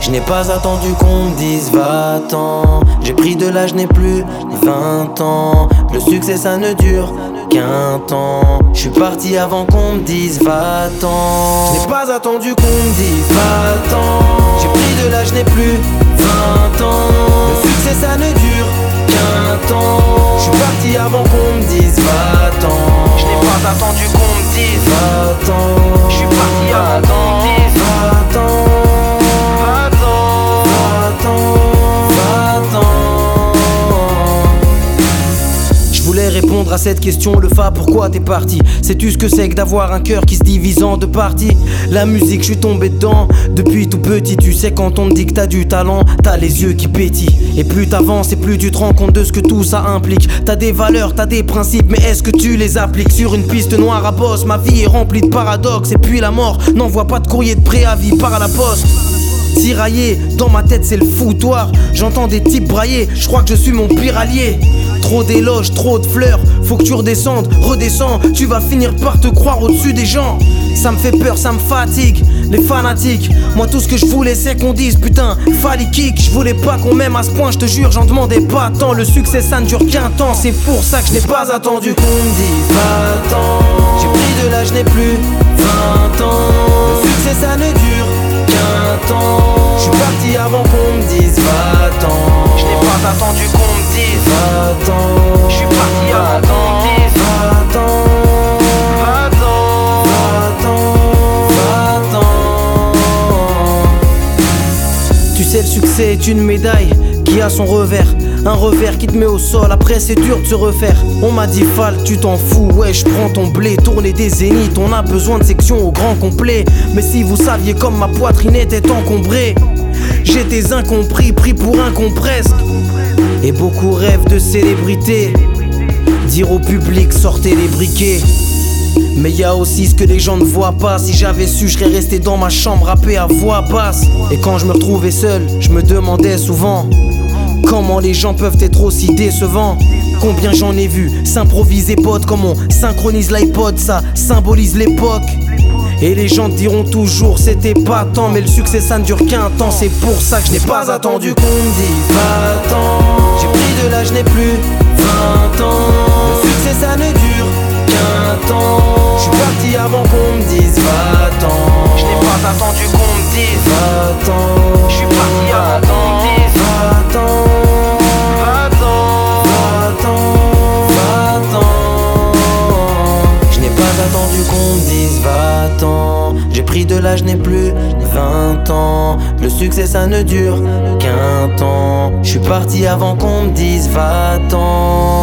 Je n'ai pas attendu qu'on me dise va-t'en. J'ai pris de l'âge, je n'ai plus 20 ans. Le succès ça ne dure qu'un temps. Je suis parti avant qu'on me dise va-t'en. Je n'ai pas attendu qu'on me dise va-t'en. J'ai pris de l'âge, je n'ai plus 20 ans. Le succès ça ne dure qu'un temps. Je suis parti avant qu'on me dise va-t'en. Je n'ai pas attendu qu'on me dise va-t'en. je suis parti avant qu'on me dise va-t'en. Je voulais répondre à cette question, le fa, pourquoi t'es parti? Sais-tu ce que c'est que d'avoir un cœur qui se divise en deux parties? La musique, je suis tombé dedans depuis tout petit. Tu sais quand on te dit que t'as du talent, t'as les yeux qui pétillent. Et plus t'avances et plus tu te rends compte de ce que tout ça implique. T'as des valeurs, t'as des principes, mais est-ce que tu les appliques? Sur une piste noire à bosse, ma vie est remplie de paradoxes. Et puis la mort n'envoie pas de courrier de préavis par la poste. Tiraillé, dans ma tête c'est le foutoir. J'entends des types brailler, je crois que je suis mon pire allié. Trop d'éloges, trop de fleurs, faut que tu redescendes, redescends. Tu vas finir par te croire au-dessus des gens. Ça me fait peur, ça me fatigue, les fanatiques. Moi tout ce que je voulais c'est qu'on dise putain, fallait kick. Je voulais pas qu'on m'aime à ce point, je te jure, j'en demandais pas tant. Le succès ça ne dure qu'un temps, c'est pour ça que je n'ai pas attendu qu'on me dise va-t'en. J'ai pris de l'âge, je n'ai plus 20 ans. Le succès ça ne dure qu'un temps. Je suis parti avant qu'on me dise va-t'en. je n'ai pas attendu qu'on me dise va-t'en. je suis parti avant qu'on me dise va-t'en. Tu sais, le succès est une médaille qui a son revers. Un revers qui te met au sol, après c'est dur de se refaire. On m'a dit Fal, tu t'en fous, ouais je prends ton blé. Tourner des zéniths, on a besoin de sections au grand complet. Mais si vous saviez comme ma poitrine était encombrée. J'étais incompris, pris pour un con presque. Et beaucoup rêvent de célébrité. Dire au public sortez les briquets. Mais y a aussi ce que les gens ne voient pas. Si j'avais su, je serais resté dans ma chambre rappé à voix basse. Et quand je me retrouvais seul, je me demandais souvent comment les gens peuvent être aussi décevants. Combien j'en ai vu s'improviser pote, comme on synchronise l'iPod, ça symbolise l'époque. Et les gens te diront toujours c'était pas tant, mais le succès ça ne dure qu'un temps. C'est pour ça que je n'ai pas attendu qu'on me dise va-t'en. J'ai pris de l'âge, je n'ai plus 20 ans. Le succès ça ne dure qu'un temps. Je suis parti avant qu'on me dise va-t'en. je n'ai pas attendu qu'on me dise va-t'en. je suis parti avant qu'on me dise va-t'en. Je n'ai pas attendu qu'on me dise va-t'en. J'ai pris de l'âge, je n'ai plus 20 ans. Le succès ça ne dure qu'un temps. Je suis parti avant qu'on me dise va-t'en.